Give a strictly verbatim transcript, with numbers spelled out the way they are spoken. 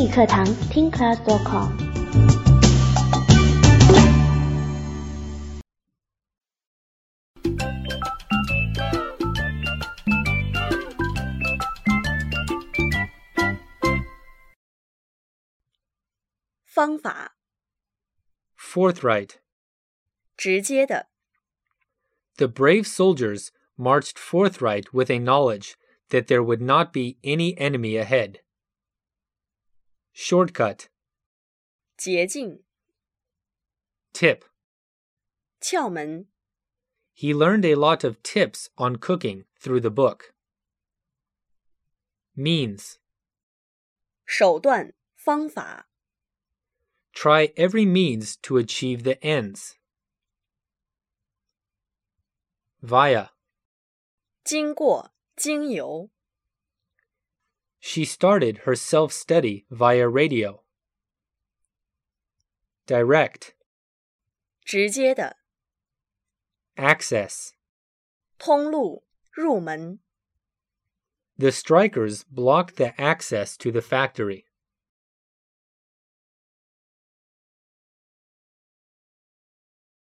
语课堂听 class dot com。 方法 Forthright. 直接的 The brave soldiers marched forthright with a knowledge that there would not be any enemy ahead. Shortcut. 捷径 Tip. 窍门 He learned a lot of tips on cooking through the book. Means. 手段方法 Try every means to achieve the ends. Via. 经过经由 She started her self-study via radio. Direct. 直接的 Access. 通路入门 The strikers blocked the access to the factory.